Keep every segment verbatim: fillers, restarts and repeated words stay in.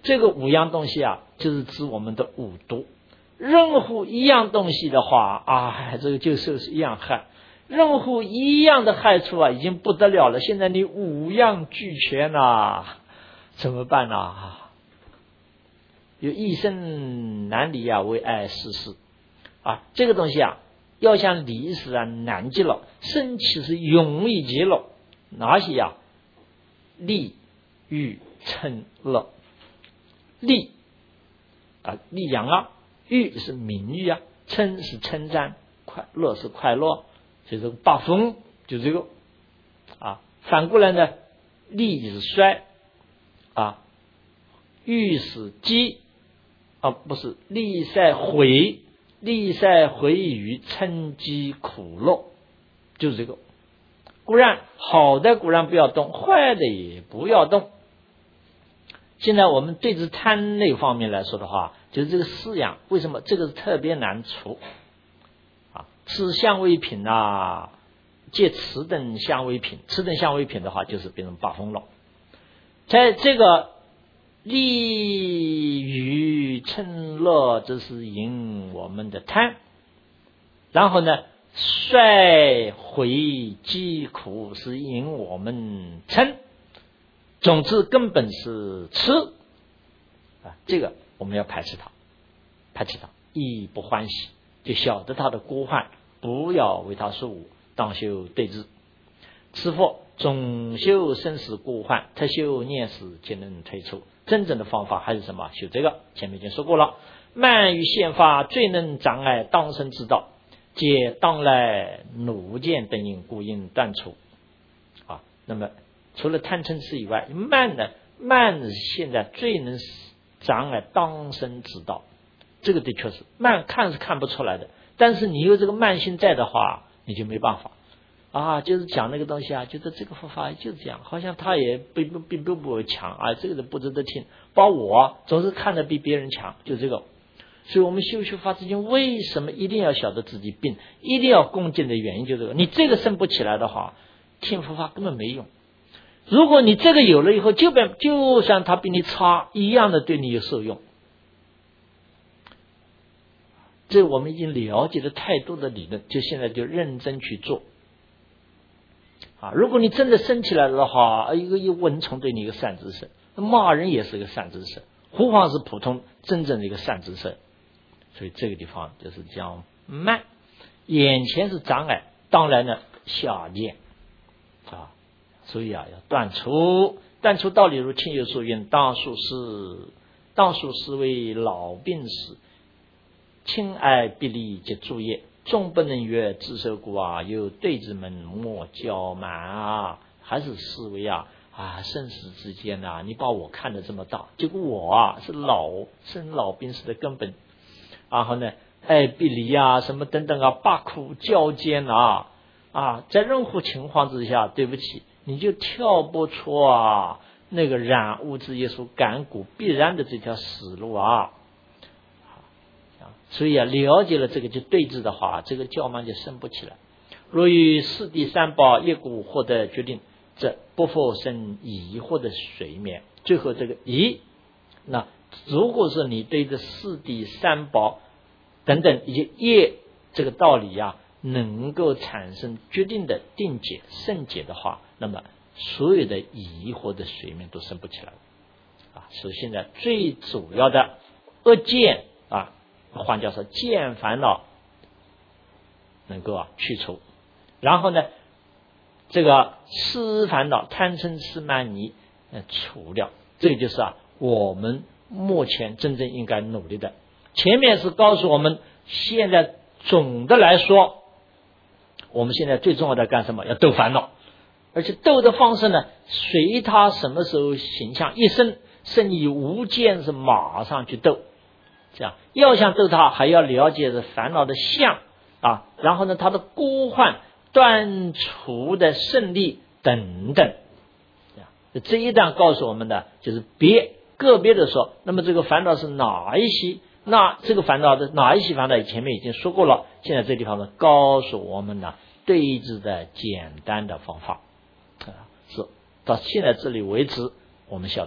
这个五样东西啊，就是指我们的五毒。任何一样东西的话啊，这个就受是一样害。任何一样的害处啊，已经不得了了。现在你五样俱全啊，怎么办呢？有一生难离啊，为爱世事啊，这个东西啊，要想离时啊，难极了。生起是容易极了。哪些呀？利、欲、嗔、乐。利啊，利养啊；欲是名誉啊；嗔是称赞；快乐是快乐。所以这个八风就这个啊。反过来呢，利是衰啊，欲是积啊，不是利塞毁，利塞毁于嗔积苦乐，就是这个。固然好的固然不要动，坏的也不要动。现在我们对治贪类方面来说的话，就是这个四样，为什么这个是特别难除啊？吃香味品啊，借此等香味品，此等香味品的话，就是变成八风了。在这个利欲嗔乐，这是引我们的贪，然后呢，衰毁积苦是引我们嗔。总之根本是吃啊，这个我们要排斥它，排斥它，亦不欢喜，就晓得它的过患，不要为它所误，当修对治。此佛总修生死过患，特修念死皆能退出。真正的方法还是什么？修这个，前面已经说过了。慢于宪法最能障碍当生之道，皆当来怒见等因故应断除啊。那么除了贪嗔痴以外，慢呢？慢是现在最能障碍当生之道。这个的确是慢，看是看不出来的，但是你有这个慢性在的话，你就没办法啊。就是讲那个东西啊，觉得这个佛法就是这样，好像他也并不并不不强啊，这个人不值得听。包括我总是看得比别人强，就这个。所以我们修修法之间，为什么一定要晓得自己病，一定要恭敬的原因就这个。你这个升不起来的话，听佛法根本没用。如果你这个有了以后，就变就算他比你差一样的对你有受用。这我们已经了解了太多的理论，就现在就认真去做啊！如果你真的升起来了的话，一个一蚊虫对你一个善知识，骂人也是一个善知识，何况是普通真正的一个善知识。所以这个地方就是讲慢，眼前是障碍，当然呢下见啊。所以啊，要断除，断除道理如亲友所愿，当数是当数是为老病死，亲爱别离及诸业，终不能越自受故啊！有对子们莫骄慢啊，还是思维啊啊，生死之间啊，你把我看得这么大，结果我啊是老生老病死的根本，然后呢，爱别离啊，什么等等啊，八苦交煎啊啊，在任何情况之下，对不起。你就跳不出啊那个染物之业所感骨必然的这条死路啊！所以啊，了解了这个就对治的话，这个骄慢就升不起来。若于四谛三宝一股获得决定，这不复生疑惑的水面。最后这个疑，那如果是你对这四谛三宝等等以及业这个道理啊，能够产生决定的定解圣解的话，那么所有的疑惑的水面都升不起来了啊！所以现在最主要的恶见啊，换叫说见烦恼能够啊去除，然后呢，这个思烦恼贪嗔痴慢疑呃除掉，这个就是啊我们目前真正应该努力的。前面是告诉我们，现在总的来说，我们现在最重要的干什么？要斗烦恼，而且斗的方式呢，随他什么时候形象一生，生以无间是马上去斗。这样要想斗他，还要了解着烦恼的相啊，然后呢，他的孤患断除的胜利等等。这样这一段告诉我们的就是别个别的说，那么这个烦恼是哪一些？那这个烦恼的哪一些烦恼？前面已经说过了，现在这地方呢，告诉我们呢对治的简单的方法啊，是到现在这里为止，我们晓得了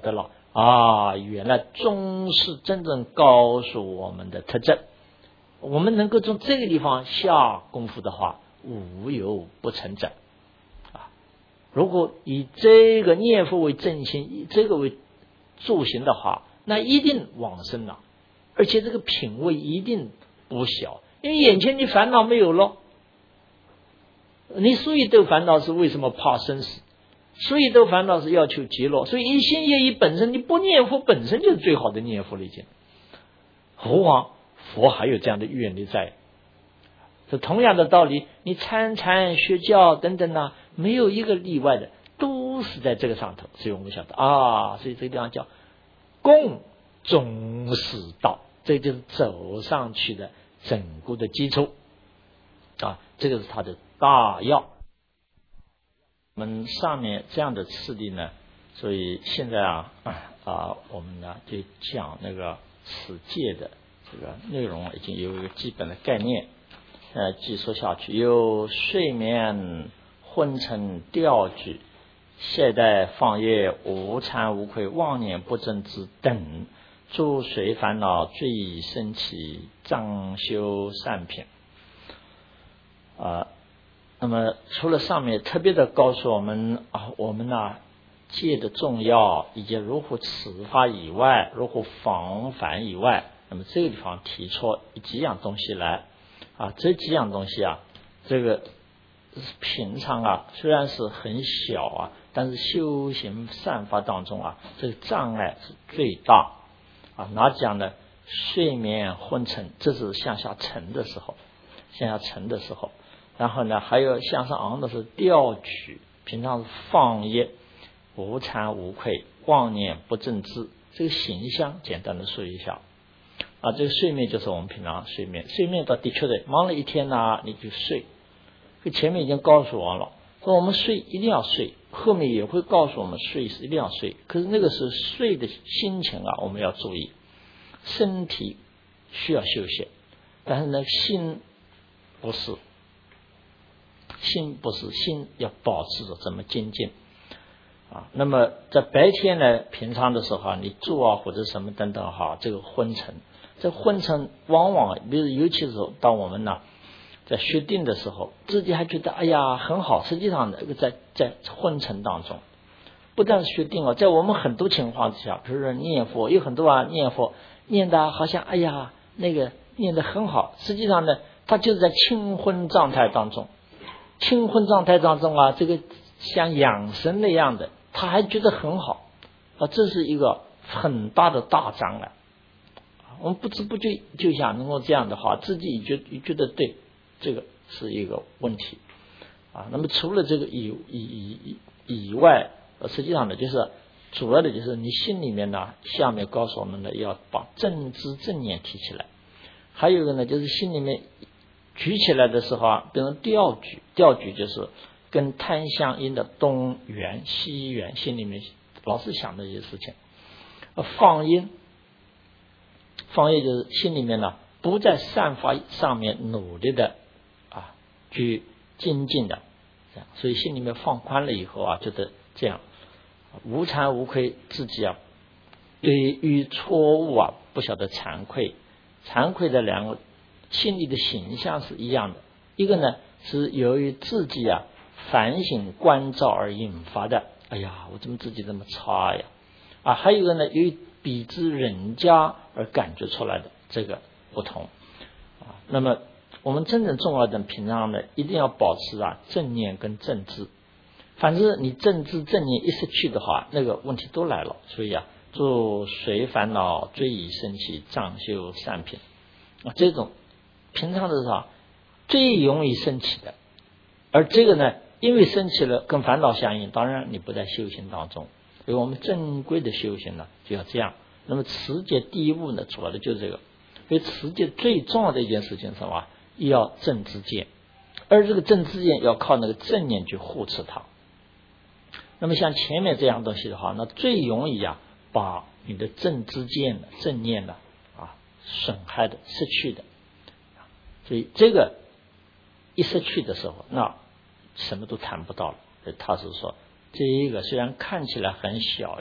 啊，原来宗是真正告诉我们的特征。我们能够从这个地方下功夫的话，无有不成者啊。如果以这个念佛为正心，以这个为助行的话，那一定往生了，而且这个品位一定不小，因为眼前你烦恼没有了，你所以都烦恼是为什么？怕生死，所以都烦恼是要求极乐，所以一心业意本身，你不念佛本身就是最好的念佛了已经，何况佛还有这样的愿力在。这同样的道理，你参禅学教等等啊，没有一个例外的，都是在这个上头。所以我们晓得啊，所以这个地方叫共宗师道，这就是走上去的整个的基础啊，这个是它的大要。我们上面这样的次第呢，所以现在啊啊，我们呢就讲那个持戒的这个内容已经有一个基本的概念。呃，继续说下去，有睡眠、昏沉、调举、懈怠、放逸、无惭无愧、妄念不正之等诸随烦恼罪已生起，障修善品啊。那么除了上面特别的告诉我们啊，我们呢戒的重要以及如何持法以外，如何防范以外，那么这个地方提出几样东西来啊，这几样东西啊，这个平常啊虽然是很小啊，但是修行善法当中啊，这个障碍是最大啊。哪讲呢？睡眠昏沉，这是向下沉的时候，向下沉的时候。然后呢，还有向上昂的是调举，平常是放逸、无惭无愧、妄念不正知。这个形象简单的说一下啊，这个睡眠就是我们平常睡眠，睡眠到的确的忙了一天呢、啊，你就睡。这前面已经告诉我了，说我们睡一定要睡，后面也会告诉我们睡是一定要睡。可是那个是睡的心情啊，我们要注意，身体需要休息，但是呢，心不是。心不是心要保持着这么精进啊。那么在白天呢，平常的时候啊，你做啊或者什么等等哈，这个昏沉，这昏沉往往，比如尤其是当我们呢在学定的时候，自己还觉得哎呀很好，实际上呢，在在昏沉当中，不但是学定了，在我们很多情况之下，比如说念佛，有很多啊念佛念的好像哎呀那个念得很好，实际上呢，他就是在清昏状态当中。清昏状态当中啊，这个像养生那样的，他还觉得很好啊，这是一个很大的大障碍。我们不知不觉就想能够这样的话，自己也觉也觉得对，这个是一个问题啊。那么除了这个以以以以外，实际上呢，就是主要的就是你心里面呢，下面告诉我们呢，要把正知正念提起来。还有一个呢，就是心里面举起来的时候啊，变成调举，调举就是跟贪相应的东缘西缘，心里面老是想的一些事情。放逸，放逸就是心里面呢不在善法上面努力的啊去精进的，这样，所以心里面放宽了以后啊，觉得这样无惭无愧，自己啊对于错误啊不晓得惭愧，惭愧的两个。心里的形象是一样的，一个呢是由于自己啊反省关照而引发的，哎呀我怎么自己这么差呀啊，还有一个呢由于比之人家而感觉出来的，这个不同啊。那么我们真正重要的平常呢，一定要保持啊正念跟正知，反正你正知正念一失去的话，那个问题都来了。所以啊，诸随烦恼罪已生起，障修善品啊，这种平常的时候最容易升起的，而这个呢，因为升起了跟烦恼相应，当然你不在修行当中。所以我们正规的修行呢，就要这样。那么持戒第一步呢，主要的就是这个。所以持戒最重要的一件事情是什么？要正知见，而这个正知见要靠那个正念去护持它。那么像前面这样东西的话，那最容易啊把你的正知见的正念的啊损害的失去的。所以这个一失去的时候，那什么都谈不到了。他是说，这一个虽然看起来很小呀，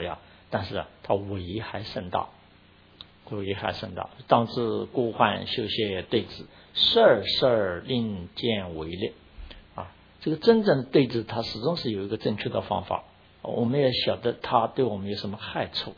但是啊，它危害甚大，危害甚大。当知孤患修学对治，时而时而令见为劣啊。这个真正的对治，它始终是有一个正确的方法，我们也晓得它对我们有什么害处。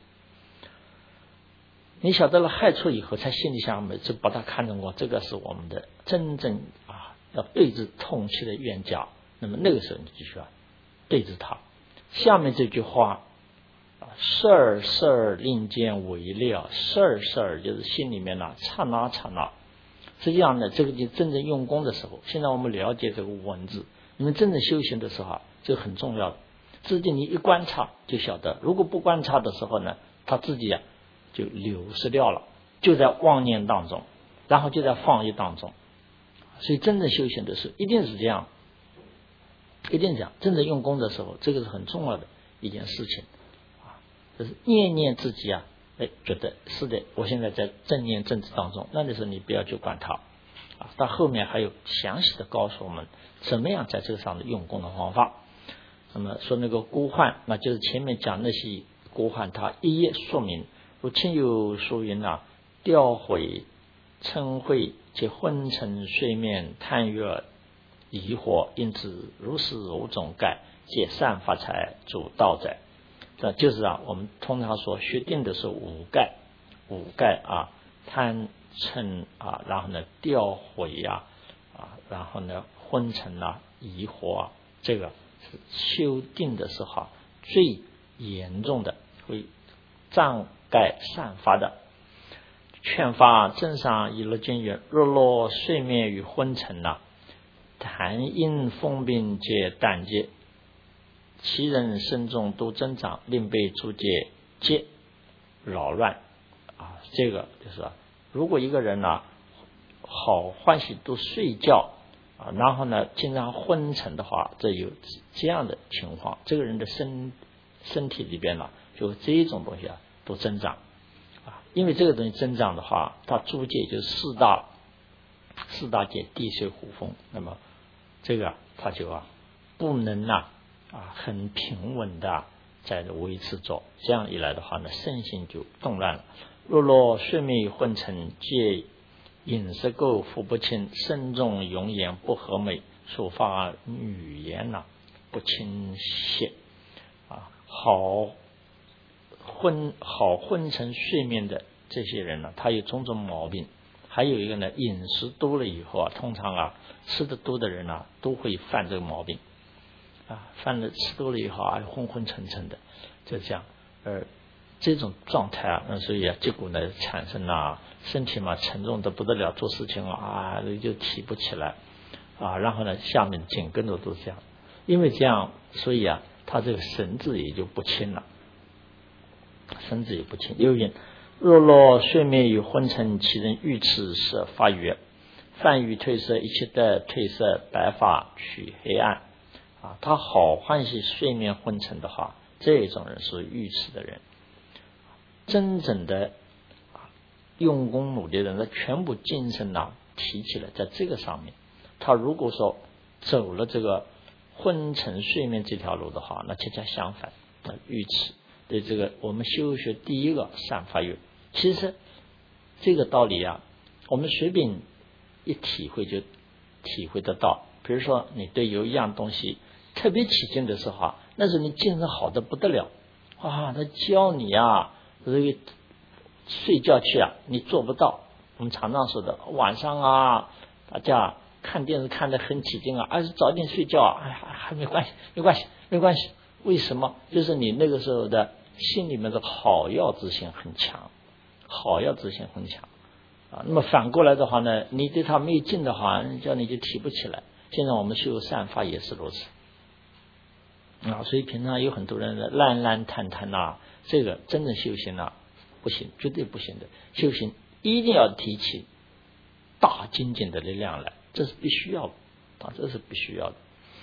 你晓得了害处以后，才心里想，每次把它看成我这个是我们的真正啊要对治痛切的冤家。那么那个时候你就需要对治它。下面这句话啊，时而时而令见为劣，时而时而就是心里面呢、啊、刹那刹那。实际上呢，这个就真正用功的时候，现在我们了解这个文字，你们真正修行的时候啊，这个很重要的。自己你一观察就晓得，如果不观察的时候呢，他自己啊就流失掉了，就在妄念当中，然后就在放逸当中。所以真正修行的时候一定是这样，一定这样。真正用功的时候，这个是很重要的一件事情啊，就是念念自己啊，哎，觉得是的，我现在在正念正知当中，那的时候你不要去管它啊。到后面还有详细的告诉我们怎么样在这个上的用功的方法。那么说那个孤患，那就是前面讲那些孤患，它一一说明。如亲友说云啊，吊毁、嗔恚及昏沉睡眠、贪欲疑惑，因此如是五种盖，皆善发财主道者。这就是啊，我们通常说学定的是五盖，五盖啊，贪嗔啊，然后呢吊毁呀啊，然后呢昏沉啊、疑惑啊，这个是修定的时候最严重的，会障盖散发的。劝发正上以乐经云：若落睡眠与昏沉啊，痰阴风病皆胆结，其人身中都增长，令被诸界皆扰乱啊。这个就是啊，如果一个人呢、啊、好欢喜都睡觉啊，然后呢经常昏沉的话，这有这样的情况，这个人的身身体里边呢，就这种东西啊都增长啊。因为这个东西增长的话，它诸界就是四大四大界地水火风，那么这个它就啊不能啊啊很平稳的在维持着，这样一来的话呢，身心就动乱了。若若睡眠与昏沉，皆饮食垢腹不清，身中容颜不和美，所发语言呐、啊、不清晰啊。好昏好昏沉睡眠的这些人呢，他有种种毛病。还有一个呢，饮食多了以后啊，通常啊吃的多的人啊都会犯这个毛病啊，犯了吃多了以后啊昏昏沉沉的，就这样。而这种状态啊，那所以啊结果呢产生啊身体嘛沉重的不得了，做事情啊就提不起来啊，然后呢下面紧跟着都这样，因为这样，所以啊他这个神志也就不清了，神志也不清。又因若若睡眠与昏沉，其人欲此时发曰：泛欲褪色，一切的褪色，白发取黑暗啊。他好欢喜睡眠昏沉的话，这种人是愚痴的人。真正的用功努力的人，他全部精神啊提起来在这个上面。他如果说走了这个昏沉睡眠这条路的话，那恰恰相反，那愚痴。对这个我们修学第一个善发欲，其实这个道理啊，我们随便一体会就体会得到。比如说你对有一样东西特别起劲的时候啊，那时候你精神好的不得了啊，他教你啊这个睡觉去啊，你做不到。我们常常说的晚上啊，大家看电视看得很起劲啊，还是早点睡觉啊，哎还没关系没关系没关系。为什么？就是你那个时候的心里面的好药之心很强，好药之心很强啊。那么反过来的话呢，你对他没有劲的话，叫你就提不起来。现在我们修善法也是如此啊，所以平常有很多人的烂烂摊摊呐，这个真正修行啊不行，绝对不行的。修行一定要提起大精进的力量来，这是必须要的啊，这是必须要的。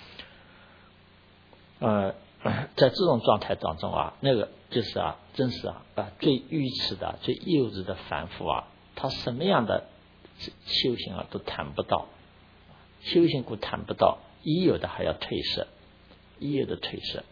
呃。在这种状态当中啊，那个就是啊，真是啊啊最愚痴的、最幼稚的凡夫啊，他什么样的修行啊都谈不到，修行故谈不到，已有的还要褪色，已有的褪色，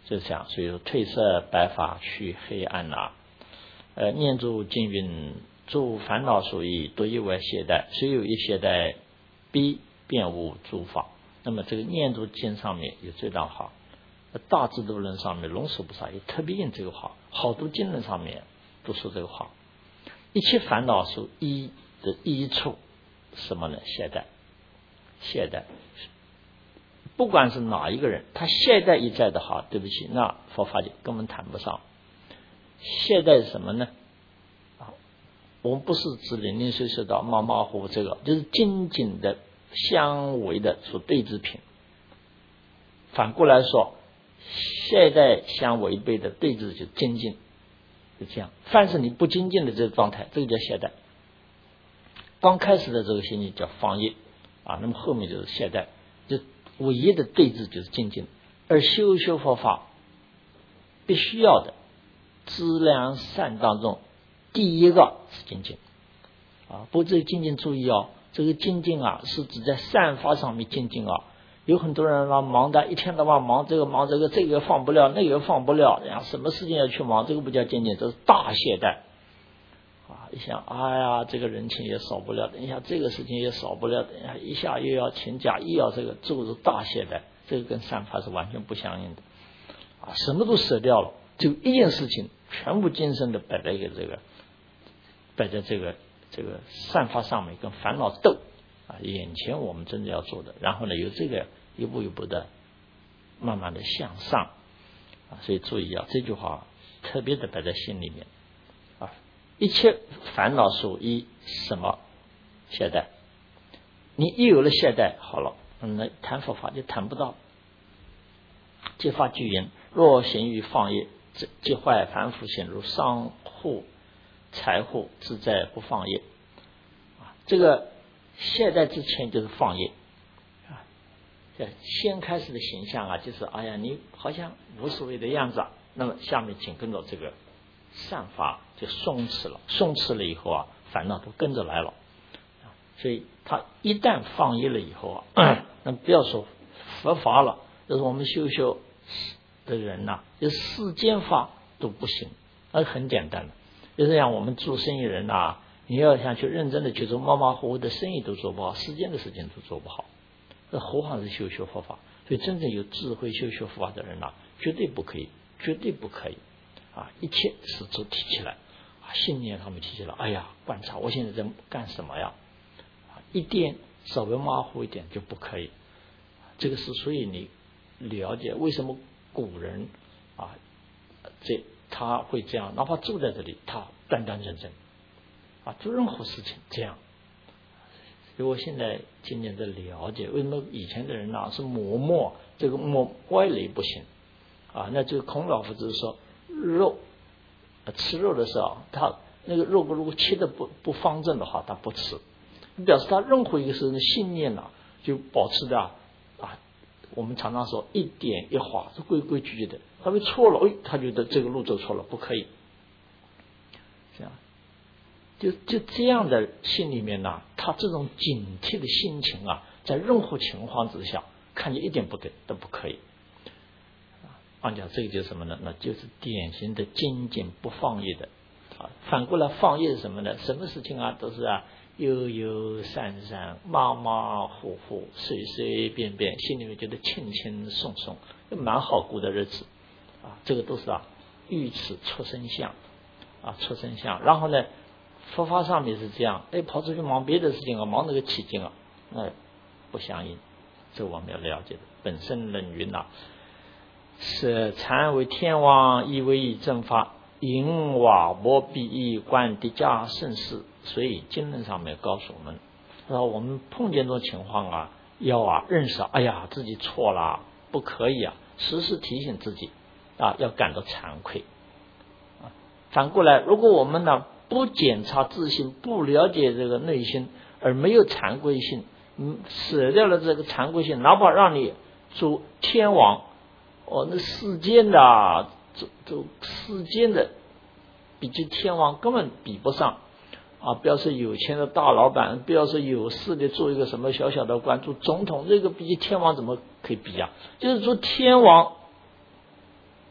就是这样。所以说褪色白发去黑暗啊，呃，念住经云，诸烦恼所依，独一为懈怠，虽有一懈怠，必便无诸法。那么这个念住经上面有这段话，大智度论上面龙树菩萨也特别用这个话，好多经论上面都说这个话。一切烦恼所依的依处什么呢？懈怠，懈怠。不管是哪一个人，他懈怠一在的话，对不起，那佛法就根本谈不上。懈怠是什么呢？啊，我们不是指零零碎碎的马马虎虎，这个就是精进的相违的所对治品。反过来说，懈怠相违背的对治就是精进，就这样。凡是你不精进的这个状态，这个叫懈怠。刚开始的这个心理叫放逸啊，那么后面就是懈怠，就唯一的对治就是精进。而修修佛法必须要的资粮善当中，第一个是精进啊。不过这个精进注意哦，这个精进啊是指在善法上面精进啊。有很多人啊忙的一天到晚忙这个忙这个，这个放不了，那个放不了，然后什么事情要去忙，这个不叫精进，这是大懈怠啊！一想，哎呀，这个人情也少不了，等一下这个事情也少不了，等一下一下又要请假，又要这个，这个是大懈怠，这个跟善法是完全不相应的啊！什么都舍掉了，就一件事情，全部精神的摆在一个这个，摆在这个这个善法上面，跟烦恼斗。啊，眼前我们真的要做的，然后呢，由这个一步一步的，慢慢的向上啊，所以注意啊，这句话特别的摆在心里面啊。一切烦恼所依什么？懈怠。你一有了懈怠，好了，那谈佛法就谈不到。揭发句言：若行于放逸，即坏凡夫行，如商户、财户，自在不放逸啊。这个。懈怠之前就是放逸啊，这先开始的形象啊，就是哎呀，你好像无所谓的样子啊。那么下面紧跟着这个善法就松弛了，松弛了以后啊，烦恼都跟着来了。所以他一旦放逸了以后啊，那不要说佛法了，就是我们修修的人呐、啊，就世间法都不行，那很简单的，就是像我们做生意人呐、啊。你要想去认真的去做，马马虎虎的生意都做不好，世间的事情都做不好，这何况是修修佛法？所以真正有智慧修修佛法的人呐、啊，绝对不可以，绝对不可以啊！一切是都提起来啊，信念他们提起来，哎呀，观察我现在在干什么呀？啊，一点稍微马虎一点就不可以。这个是所以你了解为什么古人啊，这他会这样，哪怕住在这里，他端端正正。啊，做任何事情这样，所以我现在渐渐的了解，为什么以前的人呢、啊、是磨墨，这个墨歪了也不行啊。那就孔老夫子说，肉、呃、吃肉的时候，他那个肉如果切的不不方正的话，他不吃，表示他任何一个事的信念呢、啊，就保持的啊。啊我们常常说一点一划是规规矩矩的，他会错了，哎，他觉得这个路走错了，不可以。这样。就就这样的心里面呢，他这种警惕的心情啊，在任何情况之下，看见一点不对都不可以。按讲这个就是什么呢？那就是典型的精进不放逸的啊。反过来放逸是什么呢？什么事情啊都是啊悠悠散散、马马虎虎、随随便便，心里面觉得轻轻松松，蛮好过的日子啊。这个都是啊欲此出生相啊，出生相。然后呢？佛法上面是这样，哎，跑出去忙别的事情啊，忙那个起劲啊，那不相应，这我们要了解的。本身论云呐，是禅为天王，亦为以正法，引瓦摩比夷观迪迦盛世。所以经论上面告诉我们，说我们碰见这种情况啊，要啊认识，哎呀，自己错了，不可以啊，时时提醒自己啊，要感到惭愧啊。反过来，如果我们呢？不检查自性，不了解这个内心，而没有惭愧心，嗯，舍掉了这个惭愧心，哪怕让你做天王，哦，那世间的，这这世间的，比起天王根本比不上啊！不要说有钱的大老板，不要说有势的做一个什么小小的官，做总统，这个比起天王怎么可以比啊？就是说天王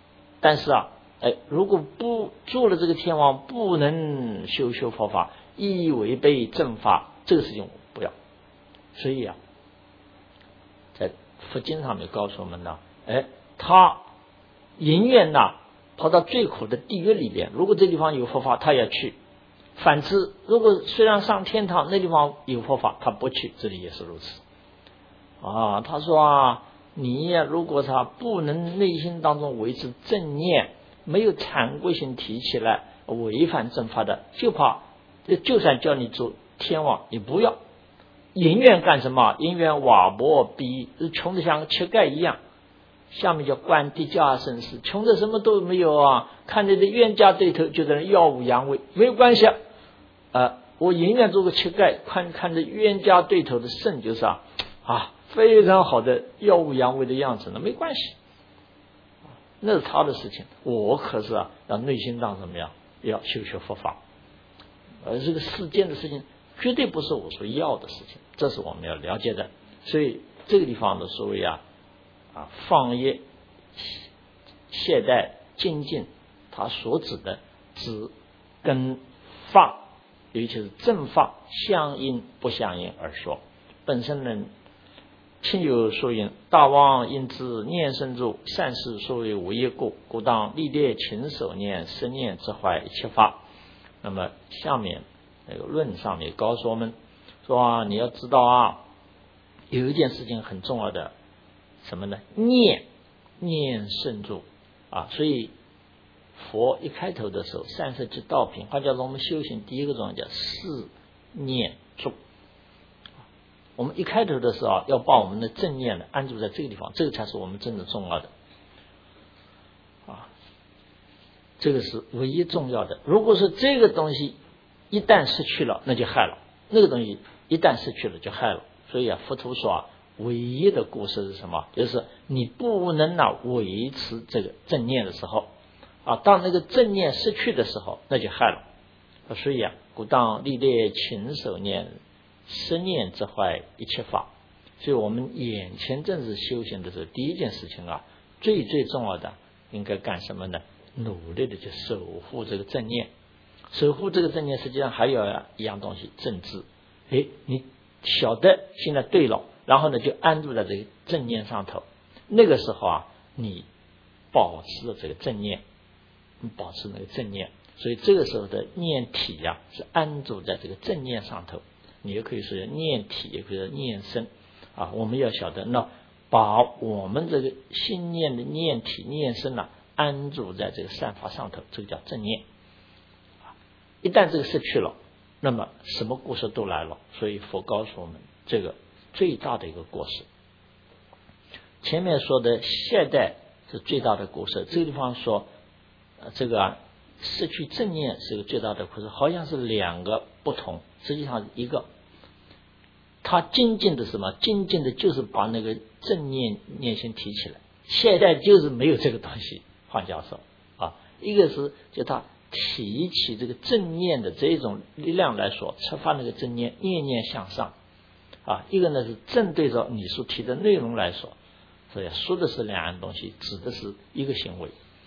但是啊，哎，如果不做了这个天王，不能修修佛法，亦违背正法，这个事情我不要。所以啊，在佛经上面告诉我们呢，哎，他宁愿呐跑到最苦的地狱里边，如果这地方有佛法，他也去；反之，如果虽然上天堂，那地方有佛法，他不去，这里也是如此。啊，他说啊，你呀，如果他不能内心当中维持正念，没有惭愧心提起来，违反正法的，就怕就算叫你做天王，你不要。宁愿干什么？宁愿瓦钵比，穷的像个乞丐一样。下面叫观地家生死，穷的什么都没有啊，看着这冤家对头就在那耀武扬威，没有关系啊。呃，我宁愿做个乞丐，看看着冤家对头的胜，就是啊啊非常好的耀武扬威的样子，那没关系，那是他的事情。我可是啊，要内心当怎么样，要修学佛法，而这个世间的事情绝对不是我所要的事情，这是我们要了解的。所以这个地方的所谓啊啊放逸、懈怠、精进，它所指的指跟法，尤其是正法相应不相应而说。本身呢，亲有所云：大王应知念生住，善事所谓无业故，故当历列勤守念，生念之怀一切法。那么下面那个论上面告诉我们说啊，你要知道啊，有一件事情很重要的，什么呢？念念生住啊，所以佛一开头的时候，三十即道品，或者说我们修行第一个重要叫四念住。我们一开头的时候要把我们的正念呢安住在这个地方，这个才是我们真正重要的啊，这个是唯一重要的。如果是这个东西一旦失去了，那就害了；那个东西一旦失去了，就害了。所以啊，佛陀说啊，唯一的故事是什么？就是你不能啊维持这个正念的时候啊，当那个正念失去的时候，那就害了。所以啊，故当历列勤守念，生念之怀一切法。所以我们眼前正是修行的时候，第一件事情啊，最最重要的应该干什么呢？努力的去守护这个正念。守护这个正念，实际上还有一样东西，正知。诶，你晓得现在对了，然后呢就安住在这个正念上头。那个时候啊，你保持了这个正念，你保持那个正念，所以这个时候的念体呀、啊、是安住在这个正念上头。你也可以说念体，也可以说念身啊。我们要晓得，那把我们这个心念的念体、念身啊安住在这个善法上头，这个叫正念。一旦这个失去了，那么什么过失都来了。所以佛告诉我们，这个最大的一个过失。前面说的懈怠是最大的过失，这个地方说，呃、这个、啊、失去正念是一个最大的过失，好像是两个不同，实际上一个。他精进的什么？精进的就是把那个正念念心提起来，懈怠就是没有这个东西。换教授啊，一个是就他提起这个正念的这种力量来说，触发那个正念，念念向上啊。一个呢是正对着你所提的内容来说，所以说的是两样东西，指的是一个行为。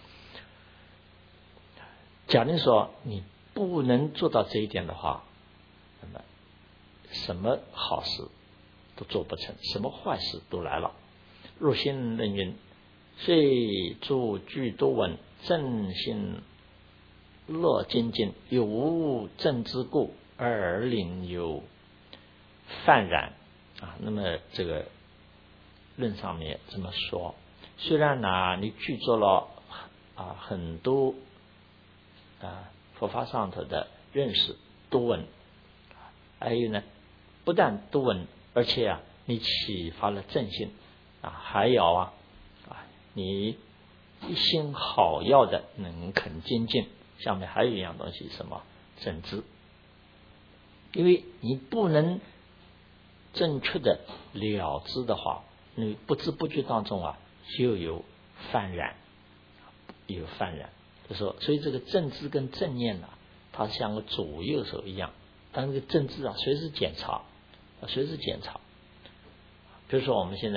假定说你不能做到这一点的话，那么什么好事都做不成，什么坏事都来了。入心论云：虽诸具多闻，正心乐精进，有无正之故，而令有泛然啊。那么这个论上面这么说，虽然呢你具足了啊很多啊佛法上头的认识多闻，还有呢不但多闻，而且啊你启发了正心啊，还有啊啊你一心好要的能肯精进。下面还有一样东西，什么？正知。因为你不能正确的了知的话，你不知不觉当中啊就有泛染，有泛染。就说，所以这个正知跟正念啊，它像个左右手一样，但这个正知啊随时检查，随时检查。比如说我们现在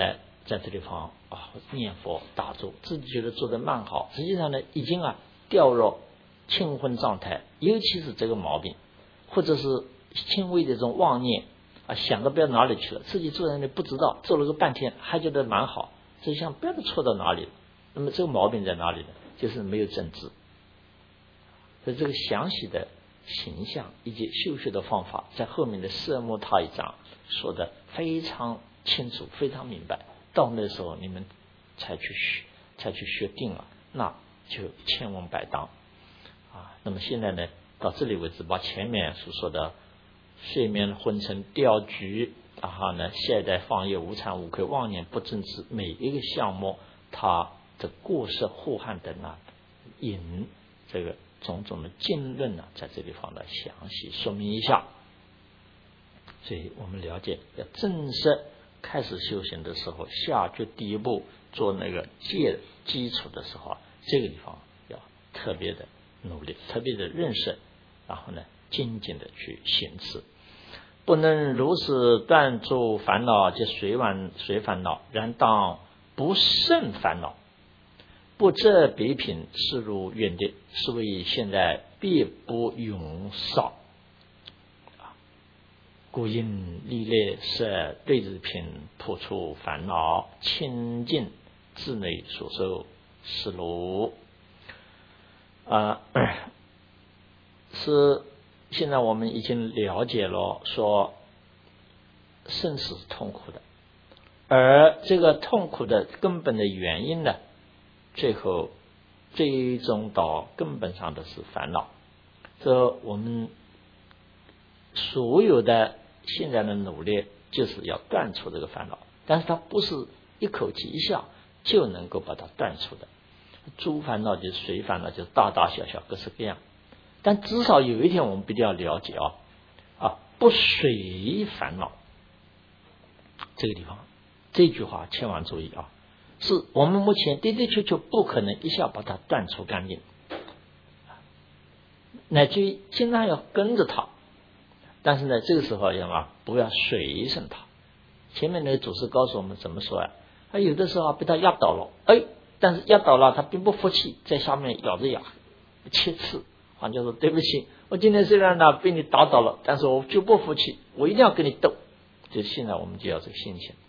在这地方啊念佛打坐，自己觉得做得蛮好，实际上呢已经啊掉入清昏状态，尤其是这个毛病，或者是轻微的这种妄念啊，想到不知道哪里去了，自己坐在那里不知道，做了个半天还觉得蛮好，实际上不知道错到哪里了。那么这个毛病在哪里呢？就是没有正知。所以这个详细的形象以及修学的方法，在后面的色摩他一章说的非常清楚，非常明白。到那时候你们才去学，才去学定了，那就千问百答啊。那么现在呢，到这里为止，把前面所说的睡眠昏沉掉举，然后呢，懈怠放逸无惭无愧妄念不正知，每一个项目它的过失祸害等啊，引这个种种的经论呢，在这地方呢详细说明一下。所以我们了解，要正式开始修行的时候，下决第一步做那个戒基础的时候，这个地方要特别的努力，特别的认识，然后呢精进的去行持。不能如此断诸烦恼及随烦随烦恼，然当不胜烦恼，不这别品是如远的，是为现在必不永少。故因历来设对治品，破除烦恼，清净自内所受是如啊，是现在我们已经了解了，说生死是痛苦的，而这个痛苦的根本的原因呢，最后最终到根本上的是烦恼。这我们所有的现在的努力就是要断除这个烦恼，但是它不是一口气一下就能够把它断除的。诸烦恼就是随烦恼，就是大大小小各式各样，但至少有一点我们必须要了解啊啊，不随烦恼这个地方，这句话千万注意啊，是我们目前的的确确不可能一下把它断除干净，乃至于经常要跟着它。但是呢，这个时候要嘛，不要随顺它。前面那个祖师告诉我们怎么说啊？他有的时候被他压倒了，哎，但是压倒了，他并不服气，在下面咬着牙切刺，好像说对不起，我今天虽然呢被你打倒了，但是我就不服气，我一定要跟你斗。就现在我们就要这个心情，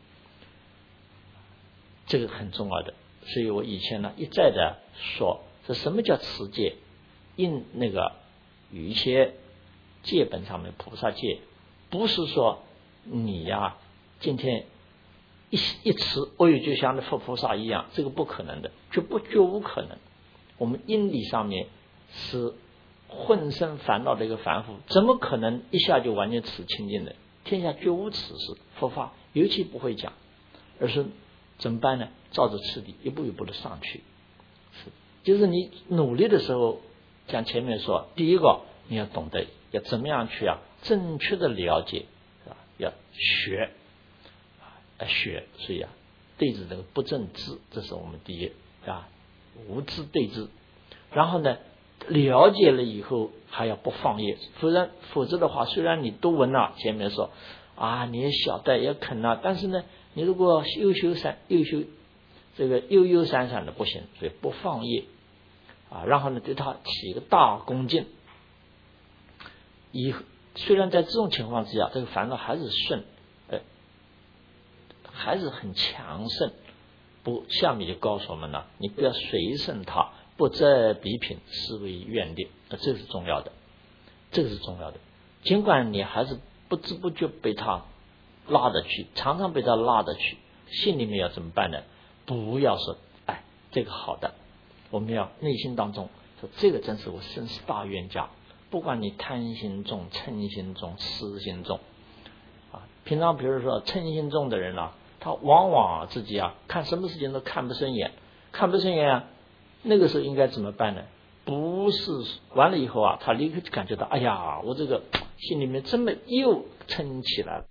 这个很重要的。所以我以前呢一再的说，这什么叫持戒？因那个有一些戒本上面菩萨戒，不是说你呀今天一一持，哦哟，就像那佛菩萨一样，这个不可能的，绝不绝无可能。我们因理上面是浑身烦恼的一个凡夫，怎么可能一下就完全持清净的？天下绝无此事，佛法尤其不会讲，而是怎么办呢？照着次第一步一步的上去。是，就是你努力的时候，像前面说，第一个你要懂得要怎么样去啊，正确的了解，是吧？要学啊，学，所以啊，对治这个不正知，这是我们第一啊，无知对治。然后呢，了解了以后还要不放逸，否则否则的话，虽然你都闻了，前面说啊，你也晓得也肯了，但是呢，你如果悠修散悠修这个悠悠散散的不行，所以不放逸啊。然后呢，对他起一个大恭敬。以虽然在这种情况之下，这个烦恼还是顺，呃，还是很强盛。不，下面就告诉我们了，你不要随顺它，不择比品，是为愿力，这是重要的，这个是重要的。尽管你还是不知不觉被它拉得去，常常被它拉得去，心里面要怎么办呢？不要说，哎，这个好的，我们要内心当中说，这个真是我生死大冤家。不管你贪心重、嗔心重、痴心重啊，平常比如说嗔心重的人啊，他往往自己啊看什么事情都看不顺眼，看不顺眼啊，那个时候应该怎么办呢？不是完了以后啊，他立刻就感觉到，哎呀，我这个心里面这么又嗔起来了。